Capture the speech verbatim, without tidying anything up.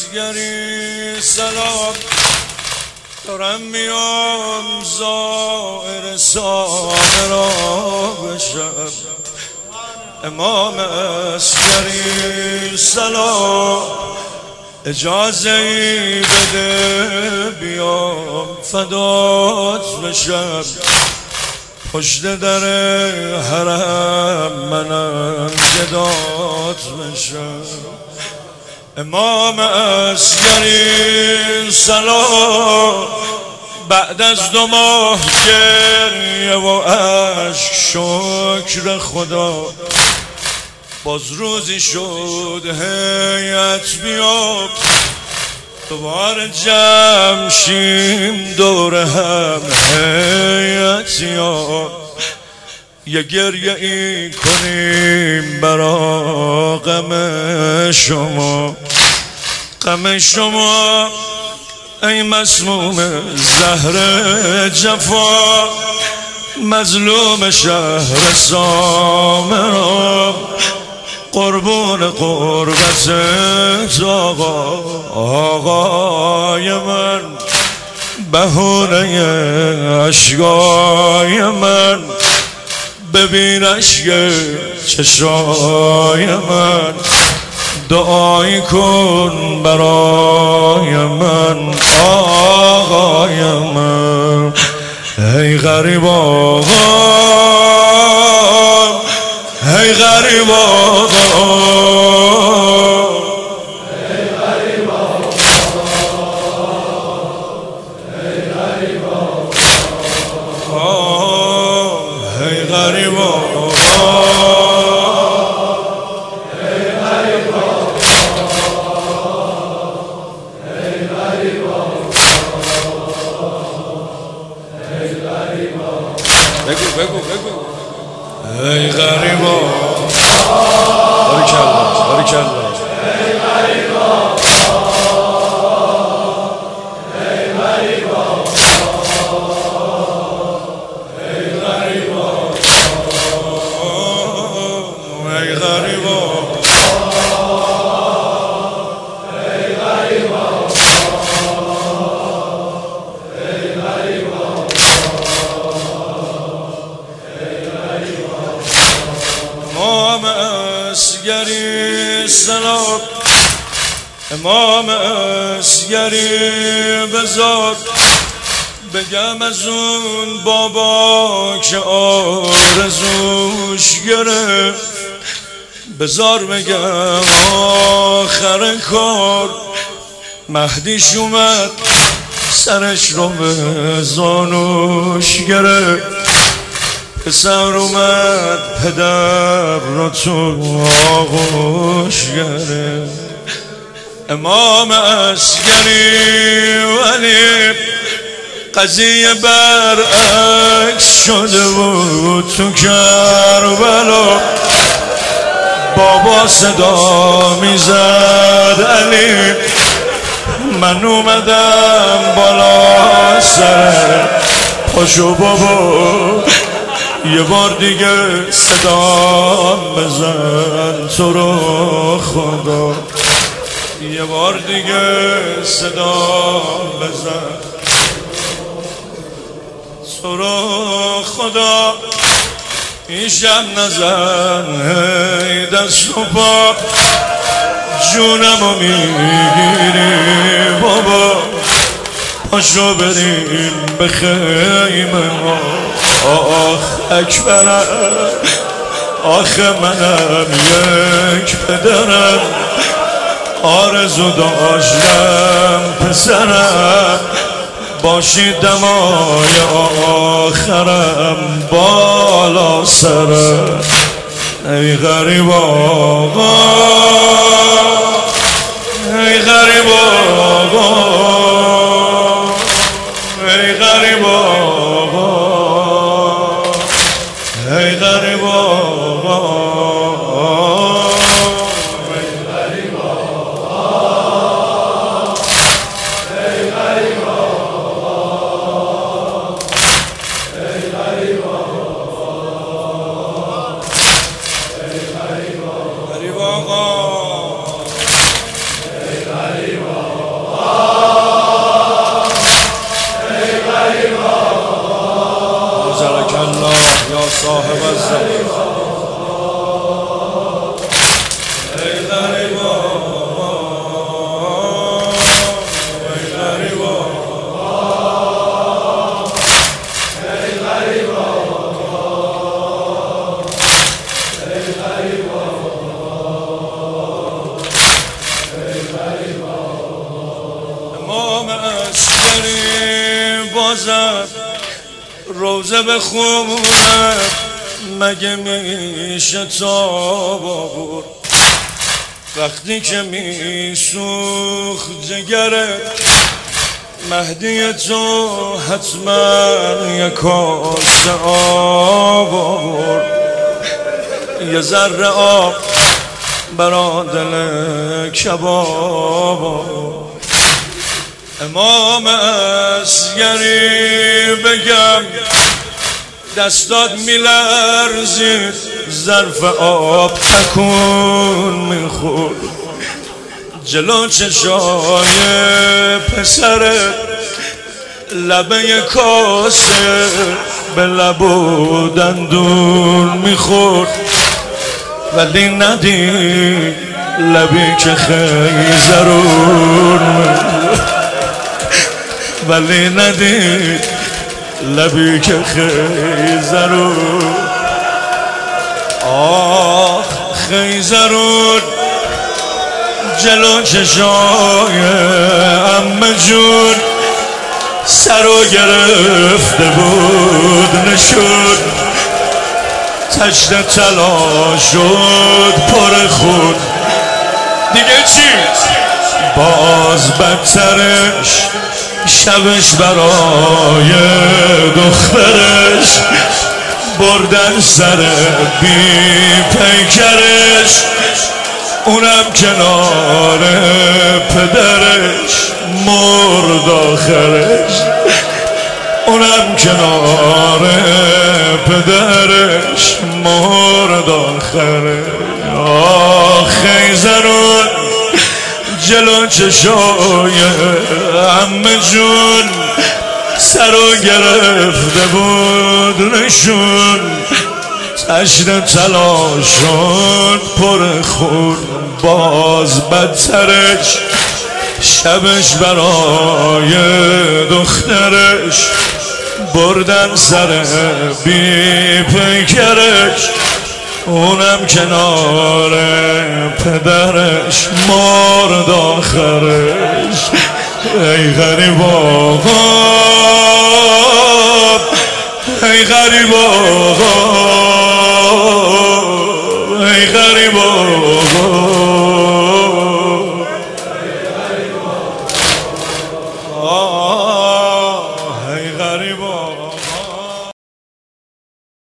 مسگری سلام دارم میام زائر سامه را بشم. امام مسگری سلام اجازه ای بده بیام فدات بشم. پشت در حرم منم گدات بشم. امام مسگری سلام بعد از دو ماه گریه و اشک شکر خدا باز روزی شد هیئت بیام دوباره جمع شیم دور هم هیئتیا یه گریه ای کنیم برا غم شما. غم شما ای مسموم زهر جفا مظلوم شهر سامرا قربون قربت آقا آقای من بهونه اشکای من ببین اشک چشای من دعایی کن برای من آقای من. ای غریب آقا ای غریب آقا ای غریب آقا ای غریب آقا بگو بگو بگو ای غریبا باریکالله باریکالله ای غریبا ای غریبا ای غریبا ای غریبا امام مسگری سلام امام مسگری بزار بگم از اون بابا که آرزوش گرفت. بزار بگم آخر کار مهدیش اومد سرش رو به زانوش گرفت. پسر اومد پدر رو تو آغوش گرفت. امام مسگری ولی قضیه برعکس شده بود تو کربلا. بابا صدا میزد علی من اومدم بالا سر پاشو بابا یه بار دیگه صدا بزن تو رو خدا. یه بار دیگه صدا بزن تو رو خدا. این شب نزن ای دست و پا جونمو میگیری بابا. پاشو بریم به خیمه ما آخ اکبرم آخه منم یک پدرم آرزو داشتم پسرم باشی دمای آخرم بالا سرم. ای غریب آقا ای غریب آقا ای غریب آقا ای غریب آقا غریب آقا ای غریب آقا صاحب الزمان ای غریبا ای غریبا ای غریبا ای غریبا ای غریبا امام عسکری بازم روزه بخونه مگه میشه تاب آورد وقتی که میسوخت جگرت مهدی تو حتما یک کاسه آب آورد یه ذره آب برا دل کباب آورد امام عسکری بگم دستات میلرزید ظرف آب تکون میخورد جلو چشای پسرت لبه کاسه به لب و دندون میخورد ولی ندید لبی که خیزرون ولی ندید لبی که خیزرون آخ خیزرون جلو چشای عمه جون سرو گرفته بود نشد تشت طلا شد پر خود دیگه چی؟ باز بدترش شبش برای دخترش بردن سر بی پیکرش اونم کنار پدرش مرد آخرش اونم کنار پدرش مرد آخرش آخ خیزرون جلو چشای عمه جون سرو گرفته بود نشون تشت طلا شد پر خون باز بدترش شبش برای دخترش بردن سر بی پیکرش اونم کنار پدرش مرد آخرش ای غریب آقا ای غریب آقا